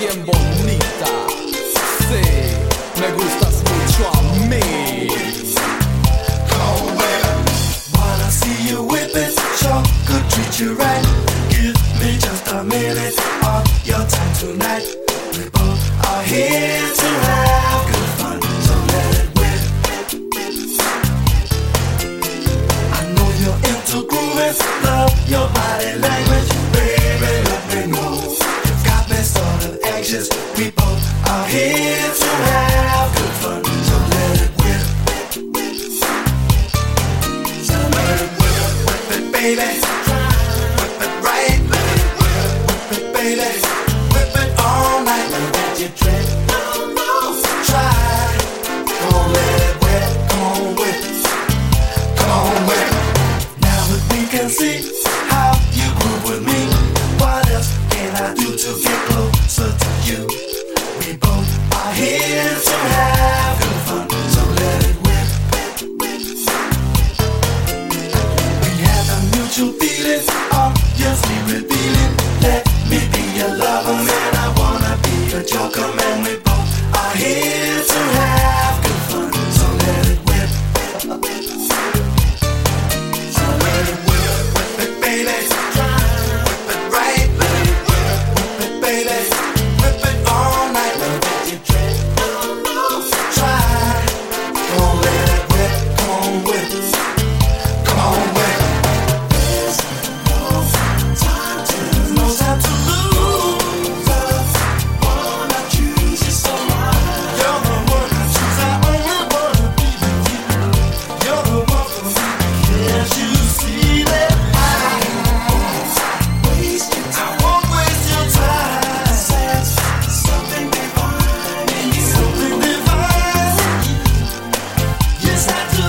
bien bonita. Sí, me gustas mucho a mí. Wanna see you whip it, sure could treat you right. Give me just a minute of your time tonight. We both are here to have good fun, so let it whip. I know you're into grooving, love your body language. Baby, let me know. You've got me sort of anxious. We both are here to have good fun, so let it whip. So let it whip, whip it, baby. Whip it right, let it whip, whip it, baby. Whip it all night, let you drink. Try, come on, let it whip, come on, whip, come on, whip. Now that we can see how you groove with me, what else can I do to get closer to you? We both are here to have good fun, so let it whip. We have a mutual feeling, obviously revealing. Let me be your lover, man, I wanna be your joker, man. We both are here to have good fun, so let it whip. So let it whip, whip it, baby. Whip it right, let it whip, whip it, baby. Whip it all night, let you drink. Try, come on, let it whip, come on, whip, come on, whip. There's no time to lose. Wanna choose you so much. You're the one I choose, I only wanna be with you. You're the one for me, can't you see that? I won't waste your time. Something divine in you. Something divine in you. Yes, I do.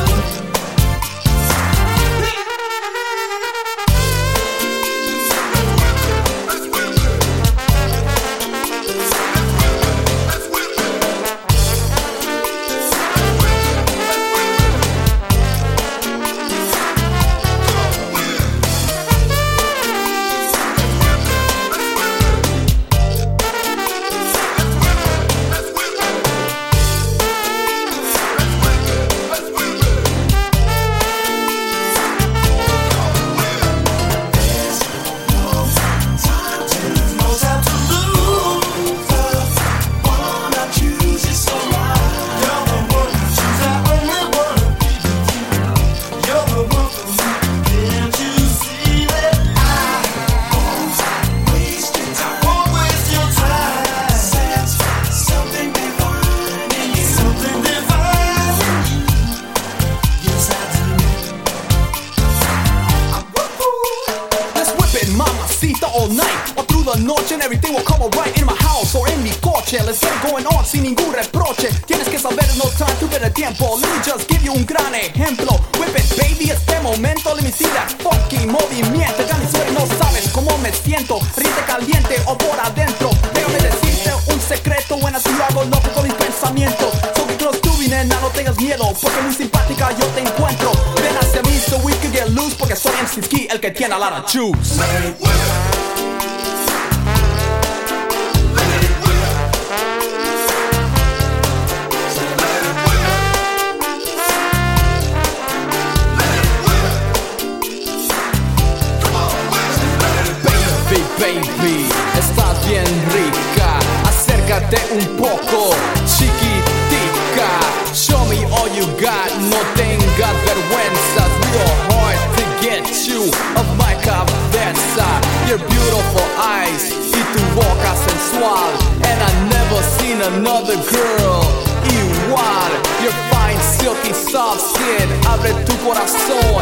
No time to lose. Wanna choose you so much. You're the one I choose, I only wanna be with you. You're the one for me, can't you see that? I won't waste your time. Something divine in you. Something divine in you. Yes, I do. Let's whip it, mamacita, all night or through the noche and everything will come alright in my house or en mi coche. Let's get it going on sin ningún reproche. Tienes que saber, no time to perder tiempo. Let me just give you un gran ejemplo. Whip it, baby, este momento. Let me see that funky movimiento. Ya ni suena, no sabes cómo me siento. Riente caliente o por adentro. Déjame decirte un secreto. When así lo hago loco con mis pensamientos. So get close to me, nena, no tengas miedo. Porque muy simpática yo te encuentro. Ven hacia mí so we can get loose. Porque soy MC Ski, el que tiene a lot of juice. Let it whip. Let it whip. So let it whip. Let it whip. Come on, whip. Let it whip. Baby, estás bien rica. Acércate un poco, chiquitica. Show me all you got, no tengas vergüenzas. Real hard to get you of my cabeza. Your beautiful eyes y tu boca sensual. And I never seen another girl igual. Your fine, silky, soft skin abre tu corazón.